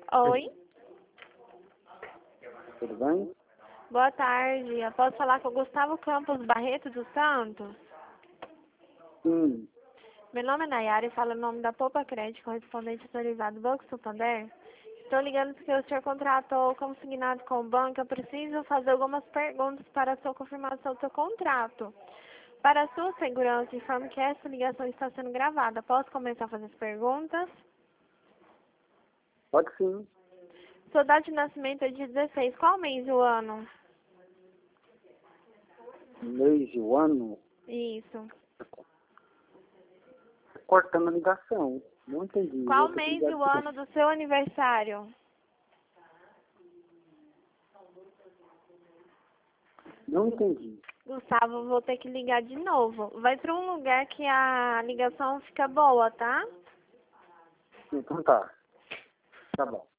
Oi, Tudo bem? boa tarde. Eu posso falar com o Gustavo Campos Barreto dos Santos? Sim. Meu nome é Nayara e falo em nome da Poupa Crédito, correspondente autorizado do Banco Santander. Estou ligando porque o senhor contratou consignado com o banco. Eu preciso fazer algumas perguntas para a sua confirmação do seu contrato. Para a sua segurança, informe que essa ligação está sendo gravada. Posso começar a fazer as perguntas? Pode sim. Sua data de nascimento é de 16. Qual mês e o ano? Mês e o ano, Isso. cortando a ligação. Não entendi. Qual Vou ter que mês ligar e o de novo. ano do seu aniversário? Não entendi. Gustavo, vou ter que ligar de novo. Vai para um lugar que a ligação fica boa, tá? Então tá. Tá bom.